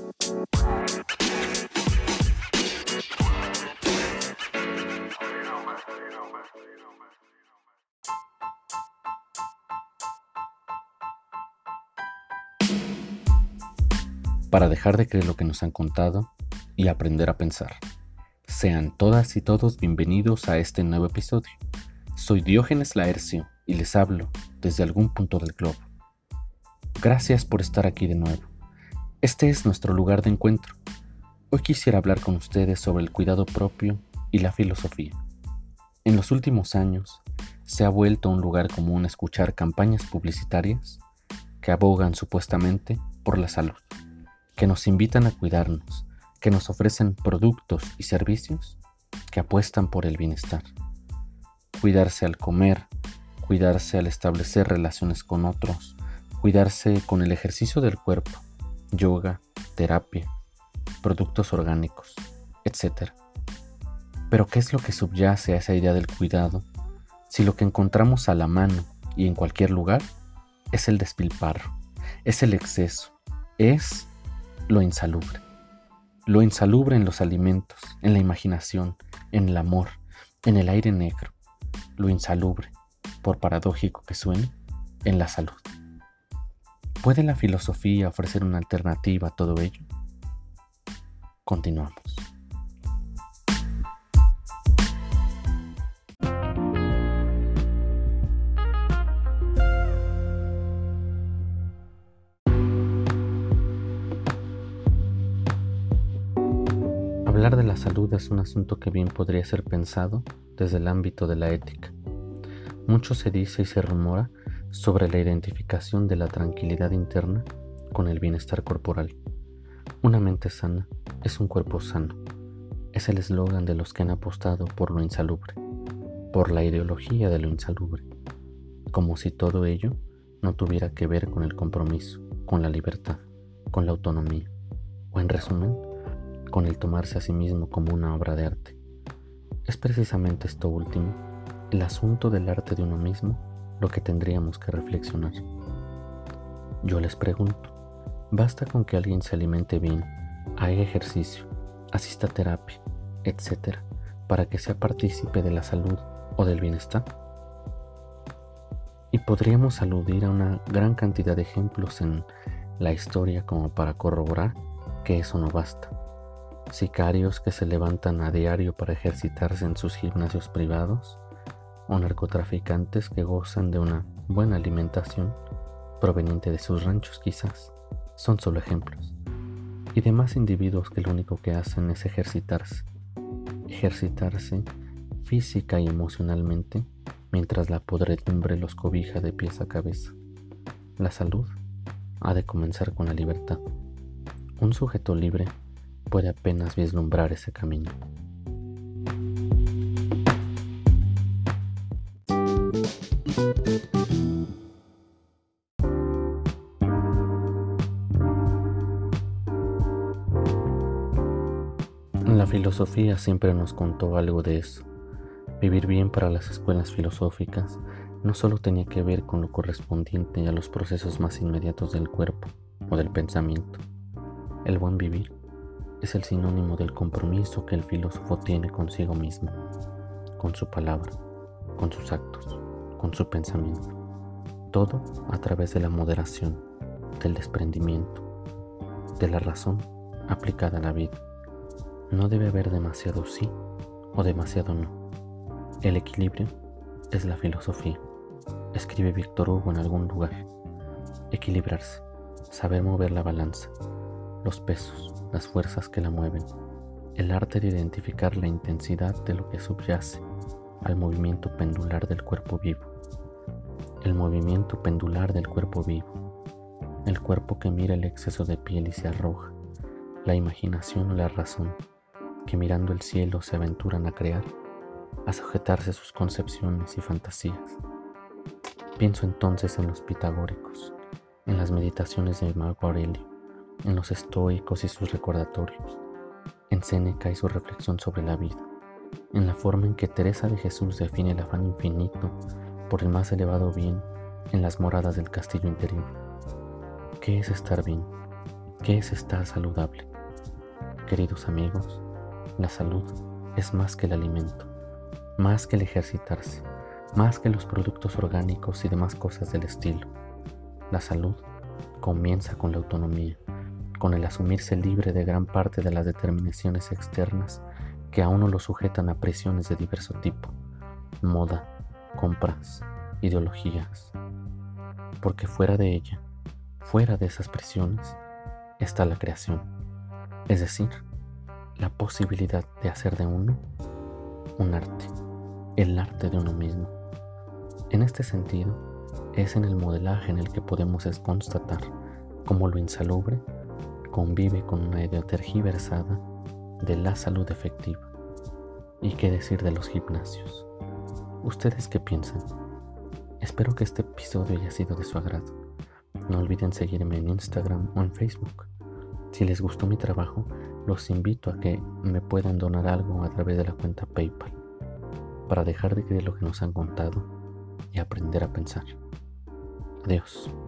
Para dejar de creer lo que nos han contado y aprender a pensar. Sean todas y todos bienvenidos a este nuevo episodio. Soy Diógenes Laercio y les hablo desde algún punto del globo. Gracias por estar aquí de nuevo. Este es nuestro lugar de encuentro. Hoy quisiera hablar con ustedes sobre el cuidado propio y la filosofía. En los últimos años se ha vuelto un lugar común escuchar campañas publicitarias que abogan supuestamente por la salud, que nos invitan a cuidarnos, que nos ofrecen productos y servicios que apuestan por el bienestar. Cuidarse al comer, cuidarse al establecer relaciones con otros, cuidarse con el ejercicio del cuerpo, yoga, terapia, productos orgánicos, etc. Pero ¿qué es lo que subyace a esa idea del cuidado si lo que encontramos a la mano y en cualquier lugar es el despilfarro, es el exceso, es lo insalubre? Lo insalubre en los alimentos, en la imaginación, en el amor, en el aire negro. Lo insalubre, por paradójico que suene, en la salud. ¿Puede la filosofía ofrecer una alternativa a todo ello? Continuamos. Hablar de la salud es un asunto que bien podría ser pensado desde el ámbito de la ética. Mucho se dice y se rumora sobre la identificación de la tranquilidad interna con el bienestar corporal. Una mente sana es un cuerpo sano. Es el eslogan de los que han apostado por lo insalubre, por la ideología de lo insalubre, como si todo ello no tuviera que ver con el compromiso, con la libertad, con la autonomía, o en resumen, con el tomarse a sí mismo como una obra de arte. Es precisamente esto último, el asunto del arte de uno mismo, lo que tendríamos que reflexionar. Yo les pregunto, ¿basta con que alguien se alimente bien, haga ejercicio, asista a terapia, etc., para que sea partícipe de la salud o del bienestar? Y podríamos aludir a una gran cantidad de ejemplos en la historia como para corroborar que eso no basta. Sicarios que se levantan a diario para ejercitarse en sus gimnasios privados, o narcotraficantes que gozan de una buena alimentación proveniente de sus ranchos quizás, son solo ejemplos. Y demás individuos que lo único que hacen es ejercitarse física y emocionalmente, mientras la podredumbre los cobija de pies a cabeza. La salud ha de comenzar con la libertad. Un sujeto libre puede apenas vislumbrar ese camino. La filosofía siempre nos contó algo de eso. Vivir bien para las escuelas filosóficas no solo tenía que ver con lo correspondiente a los procesos más inmediatos del cuerpo o del pensamiento. El buen vivir es el sinónimo del compromiso que el filósofo tiene consigo mismo, con su palabra, con sus actos, con su pensamiento. Todo a través de la moderación, del desprendimiento, de la razón aplicada a la vida. No debe haber demasiado sí o demasiado no. El equilibrio es la filosofía. Escribe Víctor Hugo en algún lugar. Equilibrarse, saber mover la balanza, los pesos, las fuerzas que la mueven, el arte de identificar la intensidad de lo que subyace al movimiento pendular del cuerpo vivo. El movimiento pendular del cuerpo vivo, el cuerpo que mira el exceso de piel y se arroja, la imaginación o la razón, que mirando el cielo se aventuran a crear, a sujetarse a sus concepciones y fantasías. Pienso entonces en los pitagóricos, en las meditaciones de Marco Aurelio, en los estoicos y sus recordatorios, en Séneca y su reflexión sobre la vida, en la forma en que Teresa de Jesús define el afán infinito por el más elevado bien en las moradas del castillo interior. ¿Qué es estar bien? ¿Qué es estar saludable? Queridos amigos, la salud es más que el alimento, más que el ejercitarse, más que los productos orgánicos y demás cosas del estilo. La salud comienza con la autonomía, con el asumirse libre de gran parte de las determinaciones externas que a uno lo sujetan a presiones de diverso tipo: moda, compras, ideologías. Porque fuera de ella, fuera de esas presiones, está la creación, es decir, la posibilidad de hacer de uno un arte, el arte de uno mismo. En este sentido, es en el modelaje en el que podemos constatar cómo lo insalubre convive con una idea tergiversada de la salud efectiva. ¿Y qué decir de los gimnasios? ¿Ustedes qué piensan? Espero que este episodio haya sido de su agrado. No olviden seguirme en Instagram o en Facebook. Si les gustó mi trabajo, los invito a que me puedan donar algo a través de la cuenta PayPal, para dejar de creer lo que nos han contado y aprender a pensar. Adiós.